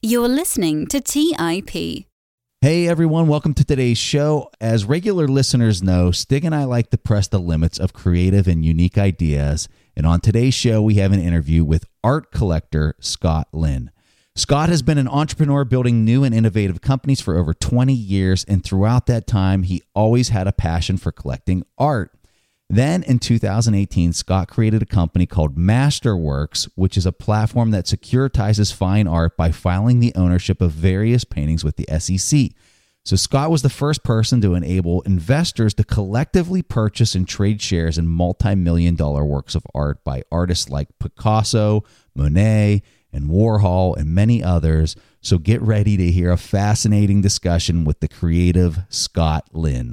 You're listening to TIP. Hey everyone, welcome to today's show. As regular listeners know, Stig and I like to press the limits of creative and unique ideas. And on today's show, we have an interview with art collector Scott Lynn. Scott has been an entrepreneur building new and innovative companies for over 20 years. And throughout that time, he always had a passion for collecting art. Then in 2018, Scott created a company called Masterworks, which is a platform that securitizes fine art by filing the ownership of various paintings with the SEC. So Scott was the first person to enable investors to collectively purchase and trade shares in multi-million-dollar works of art by artists like Picasso, Monet, and Warhol, and many others. So get ready to hear a fascinating discussion with the creative Scott Lynn.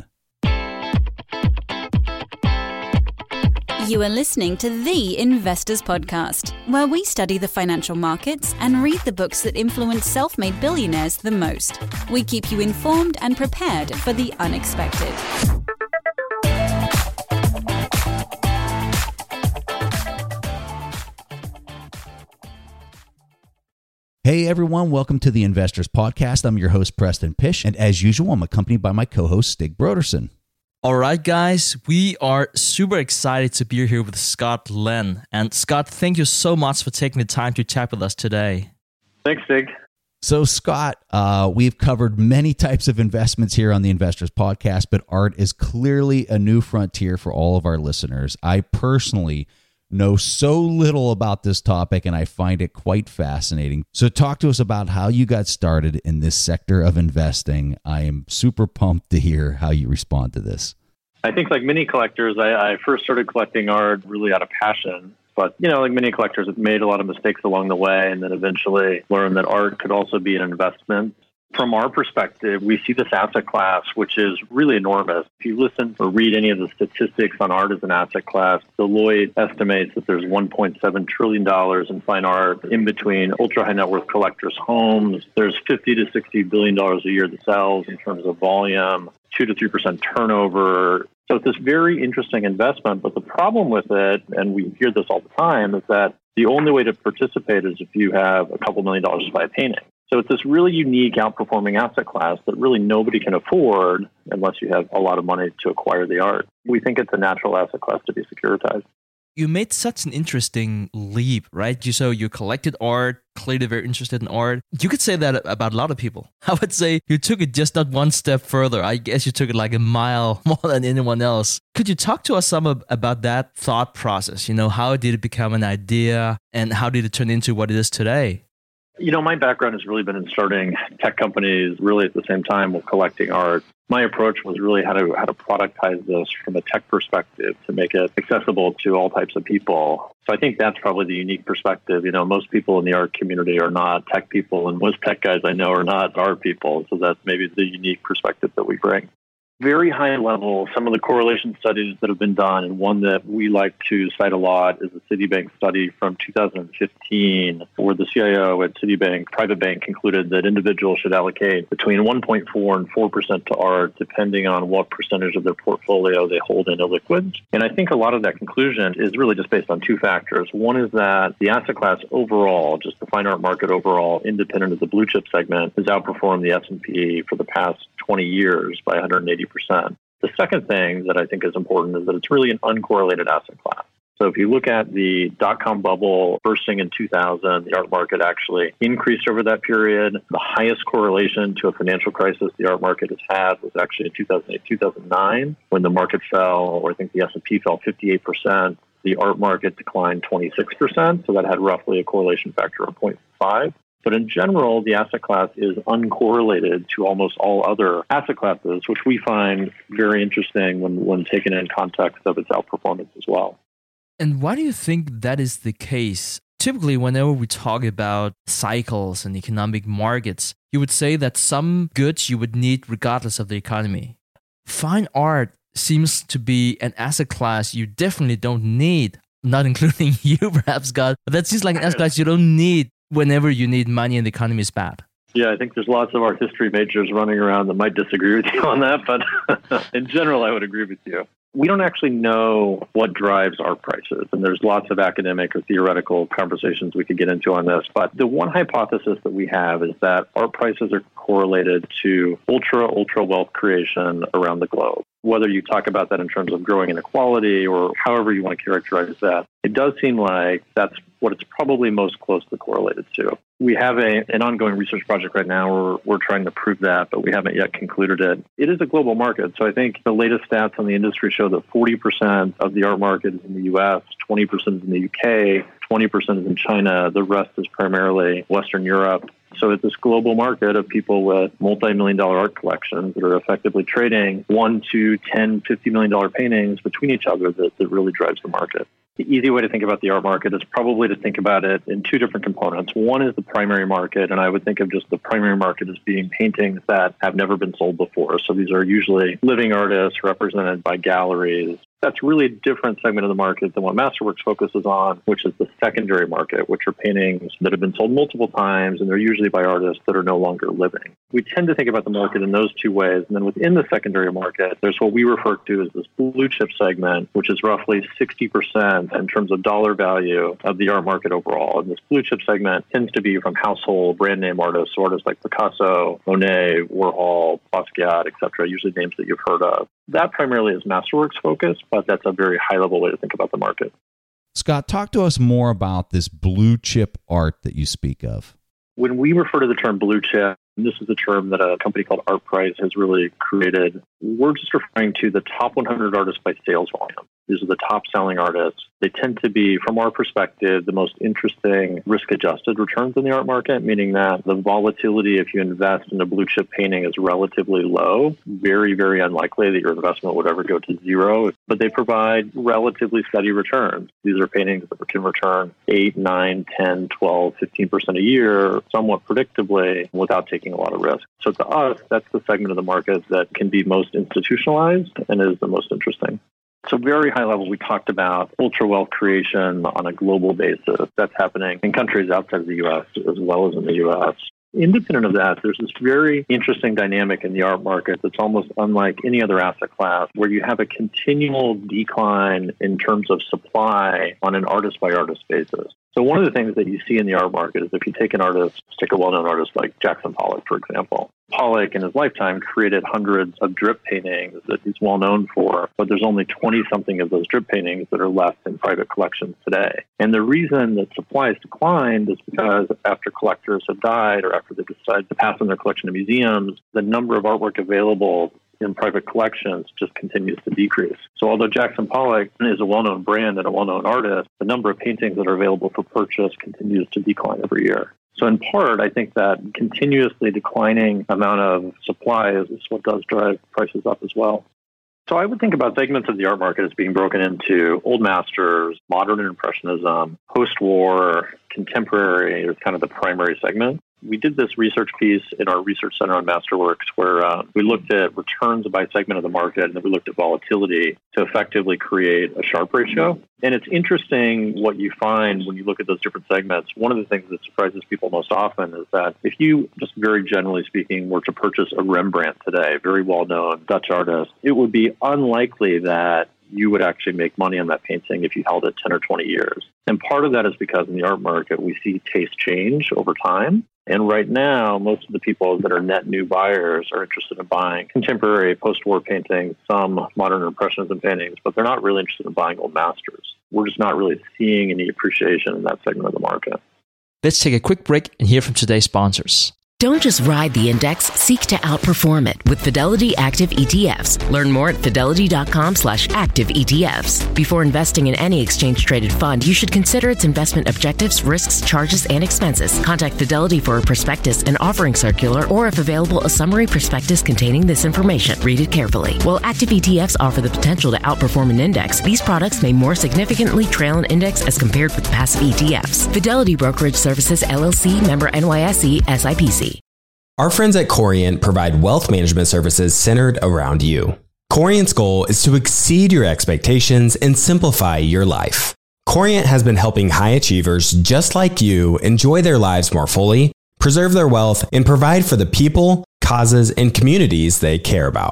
You are listening to The Investors Podcast, where we study the financial markets and read the books that influence self-made billionaires the most. We keep you informed and prepared for the unexpected. Hey everyone, welcome to The Investors Podcast. I'm your host, Preston Pish, and as usual, I'm accompanied by my co-host, Stig Brodersen. All right, guys, we are super excited to be here with Scott Lynn. And Scott, thank you so much for taking the time to chat with us today. Thanks, Stig. So, Scott, we've covered many types of investments here on the Investors Podcast, but art is clearly a new frontier for all of our listeners. I personally know so little about this topic, and I find it quite fascinating. So talk to us about how you got started in this sector of investing. I am super pumped to hear how you respond to this. I think like many collectors, I first started collecting art really out of passion. But, like many collectors, I've made a lot of mistakes along the way and then eventually learned that art could also be an investment. From our perspective, we see this asset class, which is really enormous. If you listen or read any of the statistics on art as an asset class, Deloitte estimates that there's $1.7 trillion in fine art in between ultra-high net worth collectors' homes. There's $50 to $60 billion a year that sells in terms of volume, 2 to 3% turnover. So it's this very interesting investment. But the problem with it, and we hear this all the time, is that the only way to participate is if you have a couple $1 million to buy a painting. So it's this really unique outperforming asset class that really nobody can afford unless you have a lot of money to acquire the art. We think it's a natural asset class to be securitized. You made such an interesting leap, right? So you collected art, clearly very interested in art. You could say that about a lot of people. I would say you took it just not one step further. I guess you took it like a mile more than anyone else. Could you talk to us some about that thought process? How did it become an idea and how did it turn into what it is today? My background has really been in starting tech companies really at the same time with collecting art. My approach was really how to productize this from a tech perspective to make it accessible to all types of people. So I think that's probably the unique perspective. Most people in the art community are not tech people, and most tech guys I know are not art people. So that's maybe the unique perspective that we bring. Very high level, some of the correlation studies that have been done, and one that we like to cite a lot is the Citibank study from 2015, where the CIO at Citibank, private bank, concluded that individuals should allocate between 1.4 and 4% to art, depending on what percentage of their portfolio they hold in illiquids. And I think a lot of that conclusion is really just based on two factors. One is that the asset class overall, just the fine art market overall, independent of the blue chip segment, has outperformed the S&P for the past 20 years by 180%. The second thing that I think is important is that it's really an uncorrelated asset class. So if you look at the dot-com bubble bursting in 2000, the art market actually increased over that period. The highest correlation to a financial crisis the art market has had was actually in 2008, 2009, when the market fell, or I think the S&P fell 58%. The art market declined 26%, so that had roughly a correlation factor of 0.5. But in general, the asset class is uncorrelated to almost all other asset classes, which we find very interesting when taken in context of its outperformance as well. And why do you think that is the case? Typically, whenever we talk about cycles and economic markets, you would say that some goods you would need regardless of the economy. Fine art seems to be an asset class you definitely don't need, not including you perhaps, Scott, but that seems like an asset class you don't need whenever you need money and the economy is bad. Yeah, I think there's lots of art history majors running around that might disagree with you on that, but in general, I would agree with you. We don't actually know what drives art prices, and there's lots of academic or theoretical conversations we could get into on this. But the one hypothesis that we have is that art prices are correlated to ultra wealth creation around the globe. Whether you talk about that in terms of growing inequality or however you want to characterize that, it does seem like that's what it's probably most closely correlated to. We have an ongoing research project right now where we're trying to prove that, but we haven't yet concluded it. It is a global market. So I think the latest stats on the industry show that 40% of the art market is in the US, 20% is in the UK, 20% is in China. The rest is primarily Western Europe. So it's this global market of people with multi-million-dollar art collections that are effectively trading $1, $2, $10, $50 million paintings between each other that really drives the market. The easy way to think about the art market is probably to think about it in two different components. One is the primary market, and I would think of just the primary market as being paintings that have never been sold before. So these are usually living artists represented by galleries. That's really a different segment of the market than what Masterworks focuses on, which is the secondary market, which are paintings that have been sold multiple times, and they're usually by artists that are no longer living. We tend to think about the market in those two ways. And then within the secondary market, there's what we refer to as this blue chip segment, which is roughly 60% in terms of dollar value of the art market overall. And this blue chip segment tends to be from household brand name artists, artists like Picasso, Monet, Warhol, Basquiat, etc., usually names that you've heard of. That primarily is Masterworks focused, but that's a very high-level way to think about the market. Scott, talk to us more about this blue chip art that you speak of. When we refer to the term blue chip, and this is a term that a company called ArtPrice has really created, we're just referring to the top 100 artists by sales volume. These are the top-selling artists. They tend to be, from our perspective, the most interesting risk-adjusted returns in the art market, meaning that the volatility if you invest in a blue-chip painting is relatively low. Very, very unlikely that your investment would ever go to zero, but they provide relatively steady returns. These are paintings that can return 8, 9, 10, 12, 15% a year, somewhat predictably, without taking a lot of risk. So to us, that's the segment of the market that can be most institutionalized and is the most interesting. So very high level, we talked about ultra wealth creation on a global basis. That's happening in countries outside of the U.S. as well as in the U.S. Independent of that, there's this very interesting dynamic in the art market that's almost unlike any other asset class, where you have a continual decline in terms of supply on an artist-by-artist basis. So one of the things that you see in the art market is if you take an artist, take a well-known artist like Jackson Pollock, for example. Pollock, in his lifetime, created hundreds of drip paintings that he's well known for, but there's only 20-something of those drip paintings that are left in private collections today. And the reason that supply has declined is because after collectors have died or after they decide to pass on their collection to museums, the number of artwork available in private collections just continues to decrease. So although Jackson Pollock is a well-known brand and a well-known artist, the number of paintings that are available for purchase continues to decline every year. So in part, I think that continuously declining amount of supply is what does drive prices up as well. So I would think about segments of the art market as being broken into old masters, modern and impressionism, post-war, contemporary is kind of the primary segment. We did this research piece in our research center on Masterworks where we looked at returns by segment of the market and then we looked at volatility to effectively create a Sharpe ratio. And it's interesting what you find when you look at those different segments. One of the things that surprises people most often is that if you, just very generally speaking, were to purchase a Rembrandt today, a very well-known Dutch artist, it would be unlikely that you would actually make money on that painting if you held it 10 or 20 years. And part of that is because in the art market, we see taste change over time. And right now, most of the people that are net new buyers are interested in buying contemporary post-war paintings, some modern impressionism paintings, but they're not really interested in buying old masters. We're just not really seeing any appreciation in that segment of the market. Let's take a quick break and hear from today's sponsors. Don't just ride the index, seek to outperform it with Fidelity Active ETFs. Learn more at fidelity.com/active ETFs. Before investing in any exchange-traded fund, you should consider its investment objectives, risks, charges, and expenses. Contact Fidelity for a prospectus, an offering circular, or if available, a summary prospectus containing this information. Read it carefully. While active ETFs offer the potential to outperform an index, these products may more significantly trail an index as compared with passive ETFs. Fidelity Brokerage Services, LLC, member NYSE, SIPC. Our friends at Corient provide wealth management services centered around you. Corient's goal is to exceed your expectations and simplify your life. Corient has been helping high achievers just like you enjoy their lives more fully, preserve their wealth, and provide for the people, causes, and communities they care about.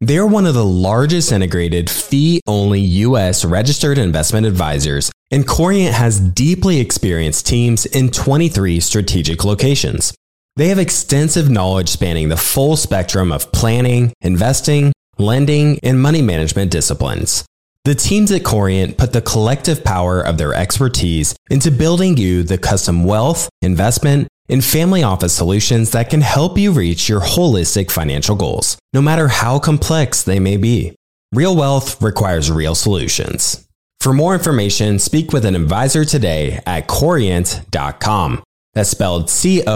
They're one of the largest integrated fee-only U.S. registered investment advisors, and Corient has deeply experienced teams in 23 strategic locations. They have extensive knowledge spanning the full spectrum of planning, investing, lending, and money management disciplines. The teams at Corient put the collective power of their expertise into building you the custom wealth, investment, and family office solutions that can help you reach your holistic financial goals, no matter how complex they may be. Real wealth requires real solutions. For more information, speak with an advisor today at Corient.com. That's spelled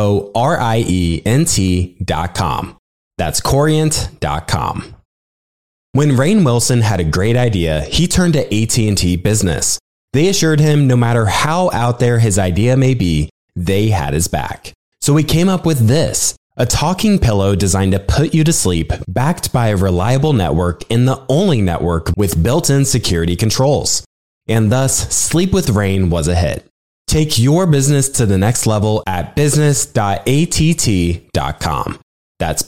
Corient.com. That's Corient.com. When Rainn Wilson had a great idea, he turned to AT&T Business. They assured him no matter how out there his idea may be, they had his back. So we came up with this, a talking pillow designed to put you to sleep, backed by a reliable network and the only network with built-in security controls. And thus, Sleep with Rainn was a hit. Take your business to the next level at business.att.com. That's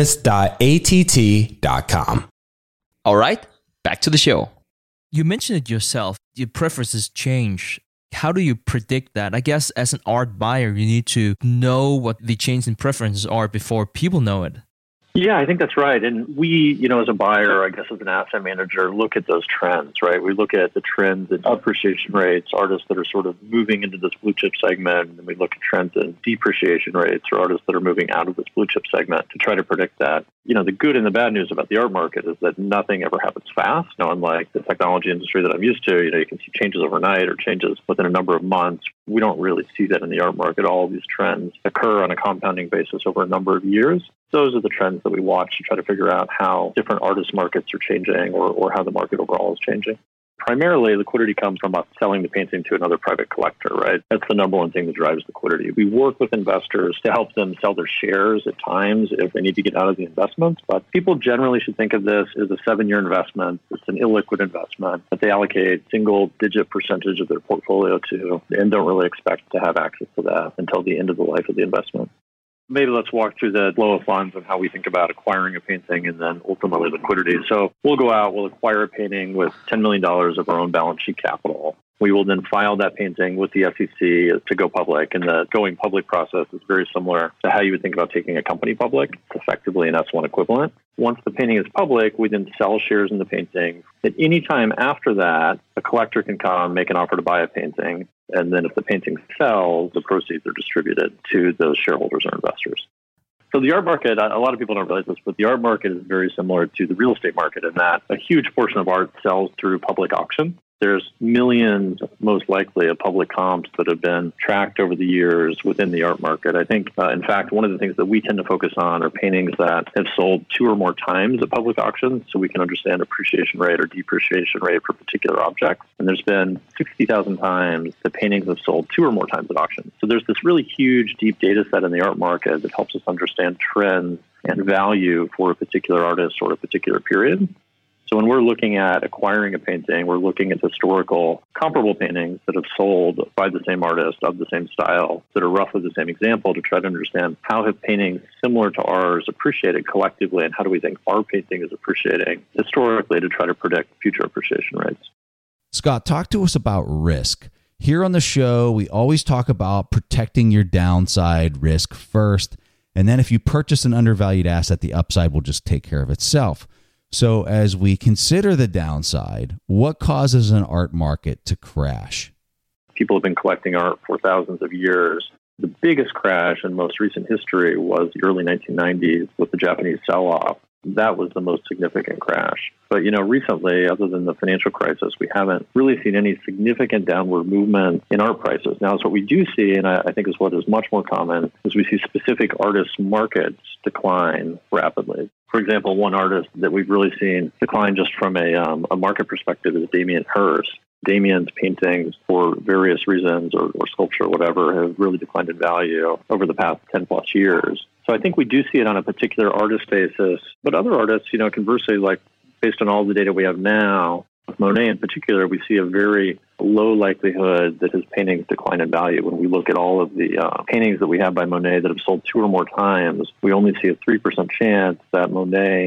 business.att.com. All right, back to the show. You mentioned it yourself. Your preferences change. How do you predict that? I guess as an art buyer, you need to know what the change in preferences are before people know it. Yeah, I think that's right. And we, as a buyer, I guess as an asset manager, look at those trends, right? We look at the trends in appreciation rates, artists that are sort of moving into this blue chip segment, and we look at trends in depreciation rates or artists that are moving out of this blue chip segment to try to predict that. The good and the bad news about the art market is that nothing ever happens fast. Unlike the technology industry that I'm used to, you can see changes overnight or changes within a number of months. We don't really see that in the art market. All of these trends occur on a compounding basis over a number of years. Those are the trends that we watch to try to figure out how different artist markets are changing or how the market overall is changing. Primarily, liquidity comes from us selling the painting to another private collector, right? That's the number one thing that drives liquidity. We work with investors to help them sell their shares at times if they need to get out of the investments. But people generally should think of this as a 7-year investment. It's an illiquid investment that they allocate single-digit percentage of their portfolio to and don't really expect to have access to that until the end of the life of the investment. Maybe let's walk through the flow of funds and how we think about acquiring a painting and then ultimately liquidity. So we'll go out, we'll acquire a painting with $10 million of our own balance sheet capital. We will then file that painting with the SEC to go public. And the going public process is very similar to how you would think about taking a company public. It's effectively an S1 equivalent. Once the painting is public, we then sell shares in the painting. At any time after that, a collector can come, make an offer to buy a painting. And then if the painting sells, the proceeds are distributed to those shareholders or investors. So the art market, a lot of people don't realize this, but the art market is very similar to the real estate market in that a huge portion of art sells through public auction. There's millions, most likely, of public comps that have been tracked over the years within the art market. I think, in fact, one of the things that we tend to focus on are paintings that have sold 2 or more times at public auctions so we can understand appreciation rate or depreciation rate for particular objects. And there's been 60,000 times that paintings have sold 2 or more times at auction. So there's this really huge, deep data set in the art market that helps us understand trends and value for a particular artist or a particular period. So when we're looking at acquiring a painting, we're looking at historical comparable paintings that have sold by the same artist of the same style that are roughly the same example to try to understand how have paintings similar to ours appreciated collectively and how do we think our painting is appreciating historically to try to predict future appreciation rates. Scott, talk to us about risk. Here on the show, we always talk about protecting your downside risk first, and then if you purchase an undervalued asset, the upside will just take care of itself. So as we consider the downside, what causes an art market to crash? People have been collecting art for thousands of years. The biggest crash in most recent history was the early 1990s with the Japanese sell-off. That was the most significant crash. But, recently, other than the financial crisis, we haven't really seen any significant downward movement in art prices. Now, what we do see, and I think is what is much more common, is we see specific artist markets decline rapidly. For example, one artist that we've really seen decline just from a market perspective is Damien Hirst. Damien's paintings, for various reasons, or sculpture or whatever, have really declined in value over the past 10 plus years. So I think we do see it on a particular artist basis. But other artists, conversely, like based on all the data we have now, with Monet in particular, we see a very low likelihood that his paintings decline in value. When we look at all of the paintings that we have by Monet that have sold 2 or more times, we only see a 3% chance that Monet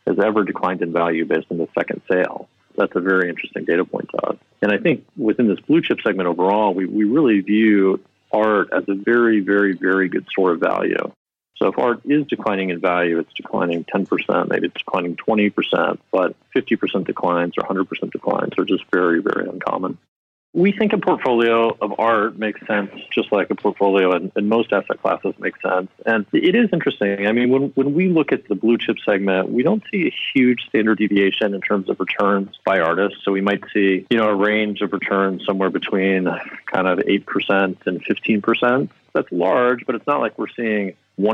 has ever declined in value based on the second sale. That's a very interesting data point to us. And I think within this blue chip segment overall, we really view art as a very, very, very good store of value. So if art is declining in value, it's declining 10%, maybe it's declining 20%, but 50% declines or 100% declines are just very, very uncommon. We think a portfolio of art makes sense, just like a portfolio in most asset classes makes sense. And it is interesting. I mean, when we look at the blue chip segment, we don't see a huge standard deviation in terms of returns by artists. So we might see, a range of returns somewhere between kind of 8% and 15%. That's large, but it's not like we're seeing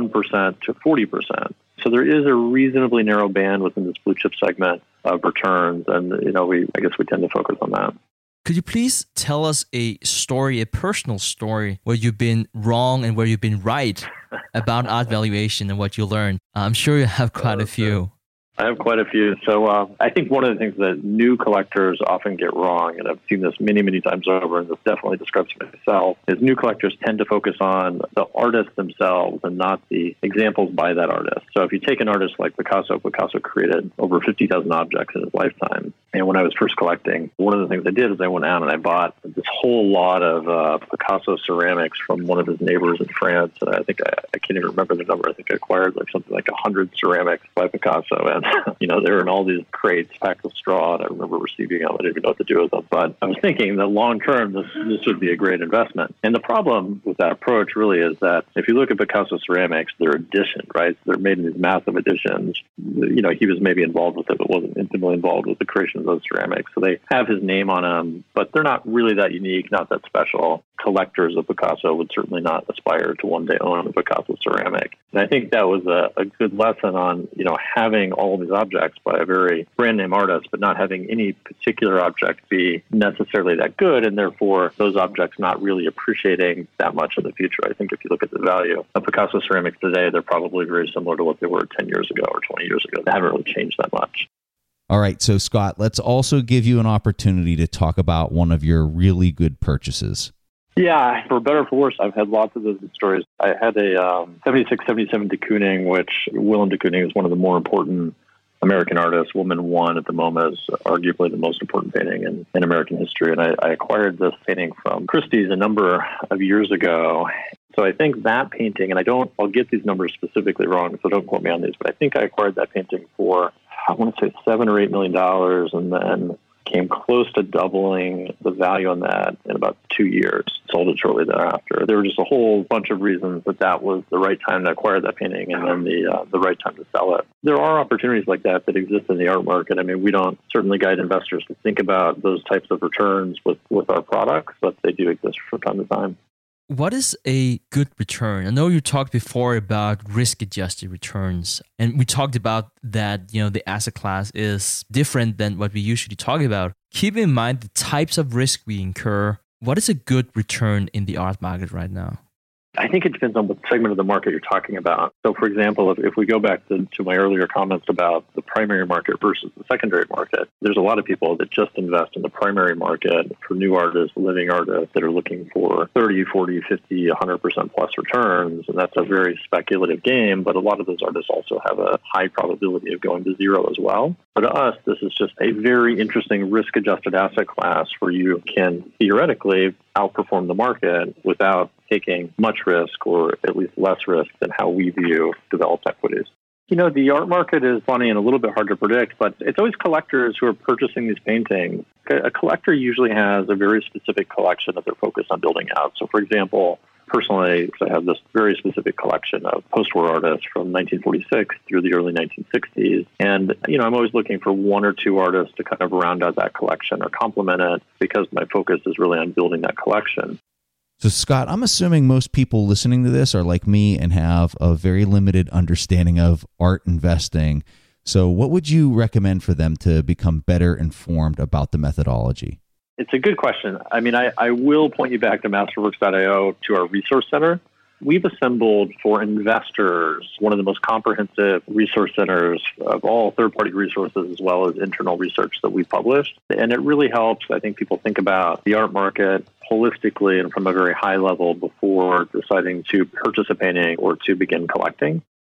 1% to 40%. So there is a reasonably narrow band within this blue chip segment of returns. And, I guess we tend to focus on that. Could you please tell us a personal story, where you've been wrong and where you've been right about art valuation and what you learned? I'm sure you have quite a few. I have quite a few. So I think one of the things that new collectors often get wrong, and I've seen this many, many times over, and this definitely describes myself, is new collectors tend to focus on the artists themselves and not the examples by that artist. So if you take an artist like Picasso created over 50,000 objects in his lifetime. And when I was first collecting, one of the things I did is I went out and I bought this whole lot of Picasso ceramics from one of his neighbors in France. And I think I can't even remember the number. I think I acquired something like 100 ceramics by Picasso. And, they were in all these crates packed with straw. And I remember receiving them. I didn't even know what to do with them. But I was thinking that long term, this would be a great investment. And the problem with that approach really is that if you look at Picasso ceramics, they're editioned, right? They're made in these massive editions. He was maybe involved with it, but wasn't intimately involved with the creation of those ceramics. So they have his name on them, but they're not really that unique, not that special. Collectors of Picasso would certainly not aspire to one day own a Picasso ceramic. And I think that was a good lesson on, having all of these objects by a very brand name artist, but not having any particular object be necessarily that good, and therefore those objects not really appreciating that much in the future. I think if you look at the value of Picasso ceramics today, they're probably very similar to what they were 10 years ago or 20 years ago. They haven't really changed that much. All right, so Scott, let's also give you an opportunity to talk about one of your really good purchases. Yeah, for better or for worse, I've had lots of those stories. I had a 76, 77 de Kooning, which Willem de Kooning is one of the more important American artists. Woman 1 at the moment is arguably the most important painting in American history. And I acquired this painting from Christie's a number of years ago. So I think that painting, and I'll get these numbers specifically wrong, so don't quote me on these, but I think I acquired that painting for, I want to say $7 or $8 million, and then came close to doubling the value on that in about 2 years. Sold it shortly thereafter. There were just a whole bunch of reasons that was the right time to acquire that painting, and then the right time to sell it. There are opportunities like that exist in the art market. I mean, we don't certainly guide investors to think about those types of returns with our products, but they do exist from time to time. What is a good return? I know you talked before about risk-adjusted returns, and we talked about that, the asset class is different than what we usually talk about. Keep in mind the types of risk we incur. What is a good return in the art market right now? I think it depends on what segment of the market you're talking about. So, for example, if we go back to my earlier comments about the primary market versus the secondary market, there's a lot of people that just invest in the primary market for new artists, living artists that are looking for 30, 40, 50, 100% plus returns. And that's a very speculative game, but a lot of those artists also have a high probability of going to zero as well. But to us, this is just a very interesting risk-adjusted asset class where you can theoretically outperform the market without taking much risk, or at least less risk than how we view developed equities. The art market is funny and a little bit hard to predict, but it's always collectors who are purchasing these paintings. A collector usually has a very specific collection that they're focused on building out. So, for example, personally, I have this very specific collection of post-war artists from 1946 through the early 1960s. And, I'm always looking for one or two artists to kind of round out that collection or complement it, because my focus is really on building that collection. So, Scott, I'm assuming most people listening to this are like me and have a very limited understanding of art investing. So what would you recommend for them to become better informed about the methodology? It's a good question. I mean, I will point you back to Masterworks.io, to our resource center. We've assembled for investors one of the most comprehensive resource centers of all third-party resources as well as internal research that we published. And it really helps, I think, people think about the art market holistically and from a very high level before deciding to purchase a painting or to begin collecting.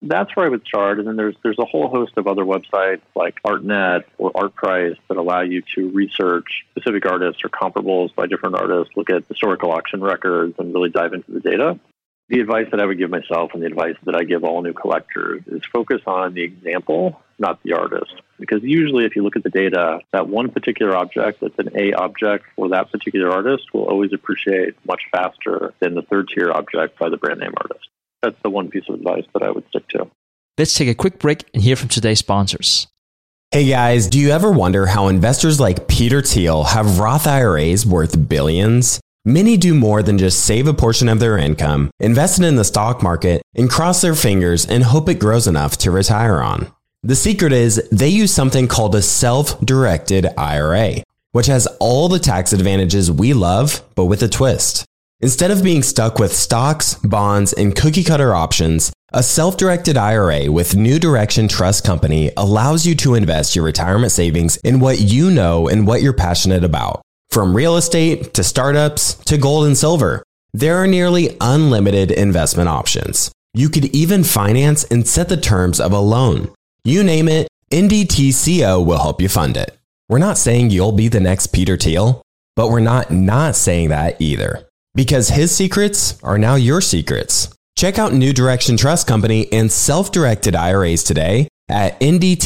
That's where I would start. And then there's a whole host of other websites like ArtNet or ArtPrice that allow you to research specific artists or comparables by different artists, look at historical auction records, and really dive into the data. The advice that I would give myself and the advice that I give all new collectors is focus on the example, not the artist. Because usually if you look at the data, that one particular object that's an A object for that particular artist will always appreciate much faster than the third-tier object by the brand name artist. That's the one piece of advice that I would stick to. Let's take a quick break and hear from today's sponsors. Hey guys, do you ever wonder how investors like Peter Thiel have Roth IRAs worth billions? Many do more than just save a portion of their income, invest it in the stock market, and cross their fingers and hope it grows enough to retire on. The secret is they use something called a self-directed IRA, which has all the tax advantages we love, but with a twist. Instead of being stuck with stocks, bonds, and cookie-cutter options, a self-directed IRA with New Direction Trust Company allows you to invest your retirement savings in what you know and what you're passionate about. From real estate to startups to gold and silver, there are nearly unlimited investment options. You could even finance and set the terms of a loan. You name it, NDTCO will help you fund it. We're not saying you'll be the next Peter Thiel, but we're not saying that either. Because his secrets are now your secrets. Check out New Direction Trust Company and self-directed IRAs today at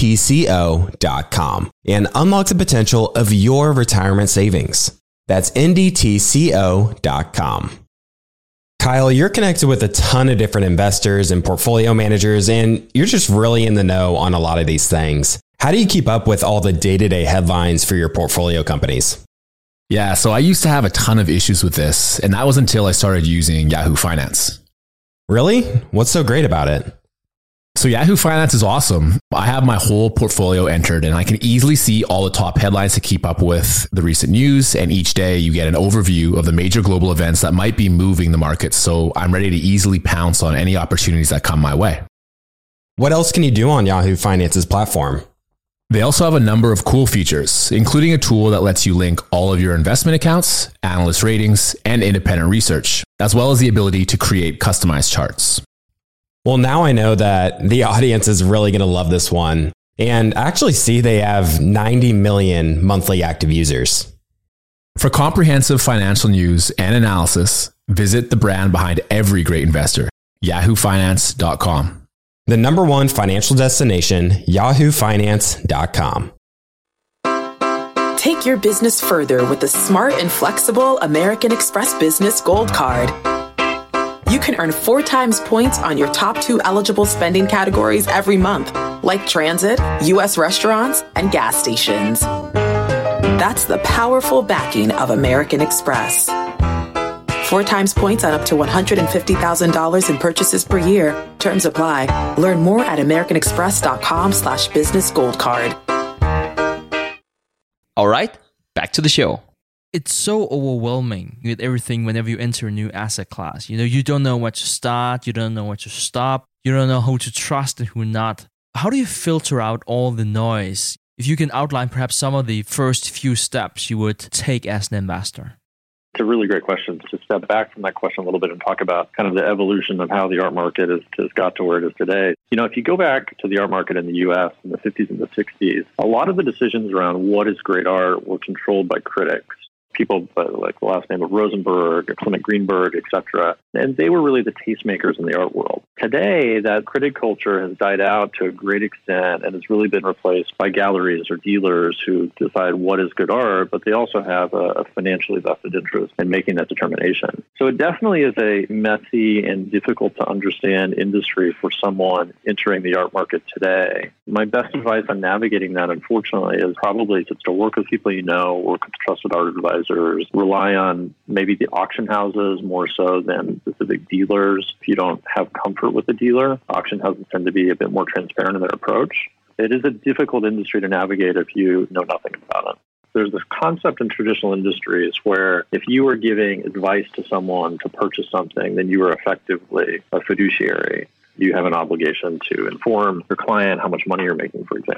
ndtco.com and unlock the potential of your retirement savings. That's ndtco.com. Kyle, you're connected with a ton of different investors and portfolio managers, and you're just really in the know on a lot of these things. How do you keep up with all the day-to-day headlines for your portfolio companies? Yeah, so I used to have a ton of issues with this, and that was until I started using Yahoo Finance. Really? What's so great about it? So Yahoo Finance is awesome. I have my whole portfolio entered and I can easily see all the top headlines to keep up with the recent news. And each day you get an overview of the major global events that might be moving the market. So I'm ready to easily pounce on any opportunities that come my way. What else can you do on Yahoo Finance's platform? They also have a number of cool features, including a tool that lets you link all of your investment accounts, analyst ratings, and independent research, as well as the ability to create customized charts. Well, now I know that the audience is really going to love this one. And actually see they have 90 million monthly active users. For comprehensive financial news and analysis, visit the brand behind every great investor, yahoofinance.com. The number one financial destination, yahoofinance.com. Take your business further with the smart and flexible American Express Business Gold Card. You can earn 4 times points on your top 2 eligible spending categories every month, like transit, U.S. restaurants, and gas stations. That's the powerful backing of American Express. 4 times points on up to $150,000 in purchases per year. Terms apply. Learn more at americanexpress.com/businessgoldcard. All right, back to the show. It's so overwhelming with everything whenever you enter a new asset class. You don't know what to start, you don't know what to stop, you don't know who to trust and who not. How do you filter out all the noise? If you can outline perhaps some of the first few steps you would take as an investor. It's a really great question. To step back from that question a little bit and talk about kind of the evolution of how the art market has got to where it is today. If you go back to the art market in the U.S. in the 50s and the 60s, a lot of the decisions around what is great art were controlled by critics. People like the last name of Rosenberg or Clement Greenberg, etc. And they were really the tastemakers in the art world. Today, that critic culture has died out to a great extent and has really been replaced by galleries or dealers who decide what is good art, but they also have a financially vested interest in making that determination. So it definitely is a messy and difficult to understand industry for someone entering the art market today. My best advice on navigating that, unfortunately, is probably to work with people you know, work with trusted art advisors, rely on maybe the auction houses more so than specific dealers. If you don't have comfort with the dealer, auction houses tend to be a bit more transparent in their approach. It is a difficult industry to navigate if you know nothing about it. There's this concept in traditional industries where if you are giving advice to someone to purchase something, then you are effectively a fiduciary. You have an obligation to inform your client how much money you're making, for example.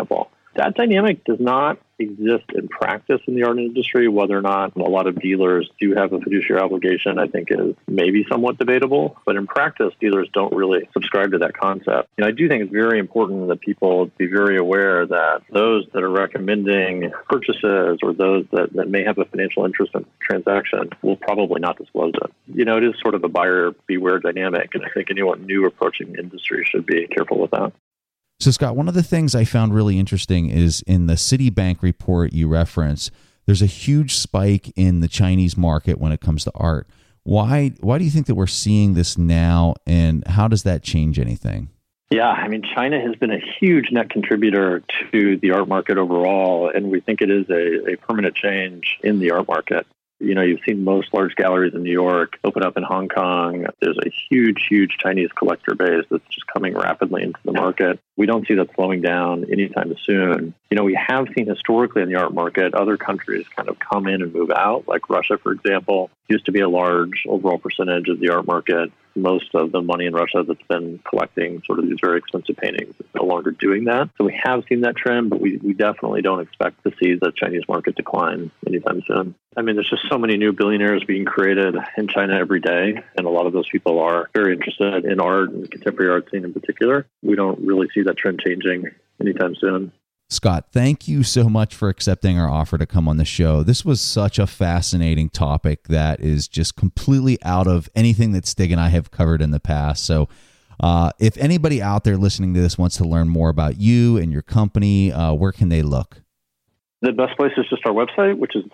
That dynamic does not exist in practice in the art industry. Whether or not a lot of dealers do have a fiduciary obligation, I think is maybe somewhat debatable. But in practice, dealers don't really subscribe to that concept. I do think it's very important that people be very aware that those that are recommending purchases or those that may have a financial interest in the transaction will probably not disclose it. It is sort of a buyer beware dynamic, and I think anyone new approaching the industry should be careful with that. So, Scott, one of the things I found really interesting is in the Citibank report you reference, there's a huge spike in the Chinese market when it comes to art. Why do you think that we're seeing this now, and how does that change anything? Yeah, China has been a huge net contributor to the art market overall, and we think it is a permanent change in the art market. You've seen most large galleries in New York open up in Hong Kong. There's a huge, huge Chinese collector base that's just coming rapidly into the market. We don't see that slowing down anytime soon. We have seen historically in the art market, other countries kind of come in and move out, like Russia, for example, used to be a large overall percentage of the art market. Most of the money in Russia that's been collecting sort of these very expensive paintings is no longer doing that. So we have seen that trend, but we definitely don't expect to see the Chinese market decline anytime soon. There's just so many new billionaires being created in China every day, and a lot of those people are very interested in art and contemporary art scene in particular. We don't really see that trend changing anytime soon. Scott, thank you so much for accepting our offer to come on the show. This was such a fascinating topic that is just completely out of anything that Stig and I have covered in the past. So if anybody out there listening to this wants to learn more about you and your company, where can they look? The best place is just our website, which is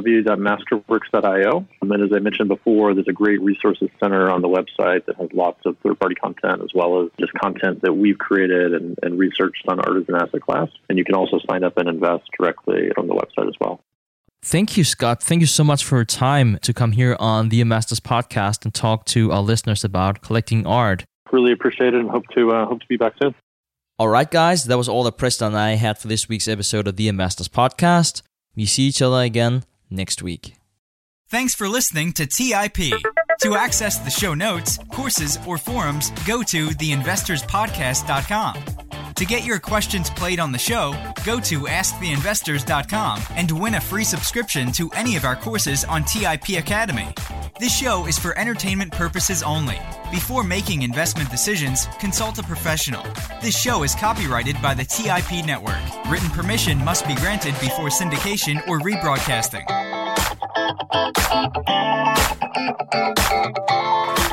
www.masterworks.io. And as I mentioned before, there's a great resources center on the website that has lots of third-party content, as well as just content that we've created and researched on art as an asset class. And you can also sign up and invest directly on the website as well. Thank you, Scott. Thank you so much for your time to come here on the Investors Podcast and talk to our listeners about collecting art. Really appreciate it and hope to be back soon. All right, guys, that was all that Preston and I had for this week's episode of the Investors Podcast. We see each other again next week. Thanks for listening to TIP. To access the show notes, courses, or forums, go to theinvestorspodcast.com. To get your questions played on the show, go to asktheinvestors.com and win a free subscription to any of our courses on TIP Academy. This show is for entertainment purposes only. Before making investment decisions, consult a professional. This show is copyrighted by the TIP Network. Written permission must be granted before syndication or rebroadcasting.